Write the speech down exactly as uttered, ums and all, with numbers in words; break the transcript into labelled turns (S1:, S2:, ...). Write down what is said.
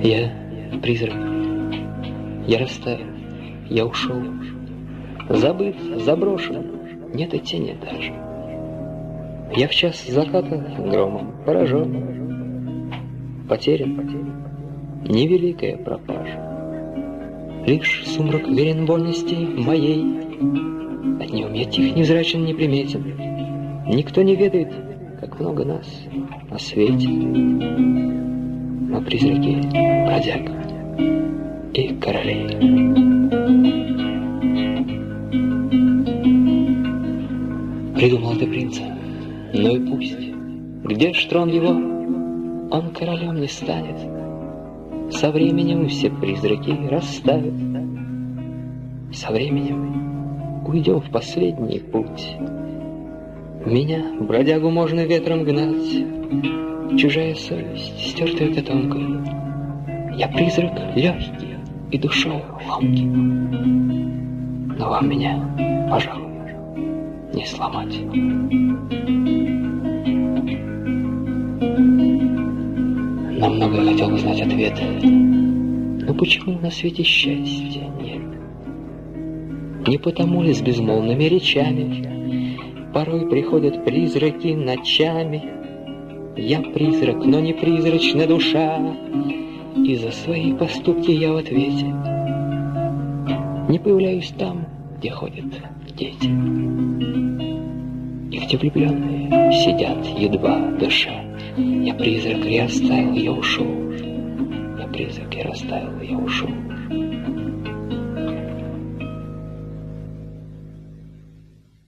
S1: Я призрак, я растаял, я ушел, забыт, заброшен, нет и тени даже. Я в час заката громом поражен, потерян, невеликая пропажа. Лишь сумрак верен вольности моей, от него я тих, невзрачен, неприметен. Никто не ведает, как много нас на свете. Мы призраки бродяг и королей. Придумал ты принца, ну и пусть. Где ж трон его? Он королем не станет. Со временем все призраки растают. Со временем уйдем в последний путь. Меня, бродягу, можно ветром гнать. Чужая совесть, стертая котомкой. Я призрак легкий и душой ломкий. Но вам меня, пожалуй, не сломать. Намного хотел узнать ответ. Но почему на свете счастья нет? Не потому ли с безмолвными речами порой приходят призраки ночами? Я призрак, но не призрачная душа, и за свои поступки я в ответе. Не появляюсь там, где ходят дети, и где влюбленные сидят, едва дыша. Я призрак, я растаял, я ушел. Я призрак, я растаял, я ушел.